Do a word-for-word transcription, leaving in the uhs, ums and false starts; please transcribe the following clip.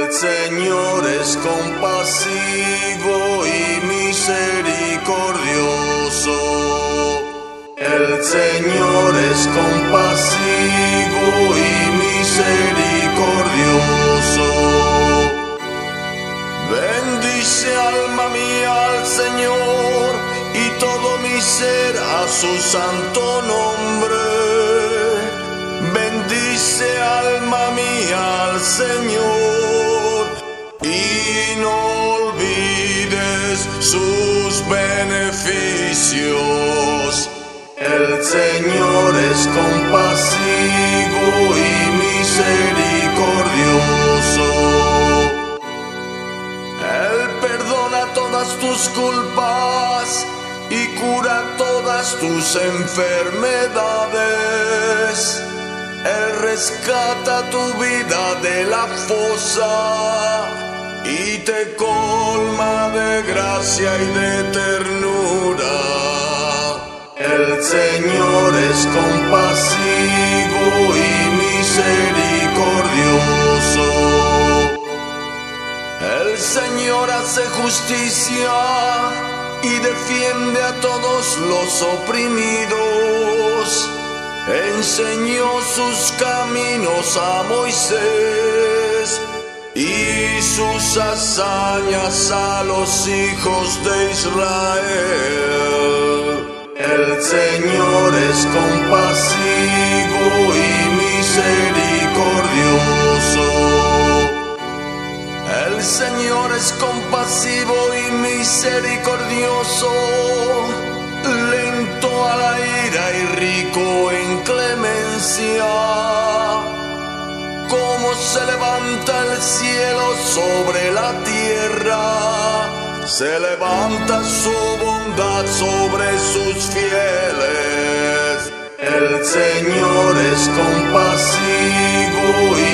Señor es compasivo y misericordioso. El Señor es compasivo y misericordioso. Bendice alma mía al Señor y todo mi ser a su santo nombre. Bendice alma mía al Señor y no olvides sus beneficios. El Señor es compasivo y misericordioso. Él perdona todas tus culpas y cura todas tus enfermedades. Él rescata tu vida de la fosa y te colma de gracia y de ternura. El Señor es compasivo y misericordioso. El Señor hace justicia y defiende a todos los oprimidos. Enseñó sus caminos a Moisés y sus hazañas a los hijos de Israel. El Señor es compasivo y misericordioso. El Señor es compasivo y misericordioso, lento a la ira y rico en clemencia. Como se levanta el cielo sobre la tierra, se levanta su bondad sobre sus fieles. El Señor es compasivo y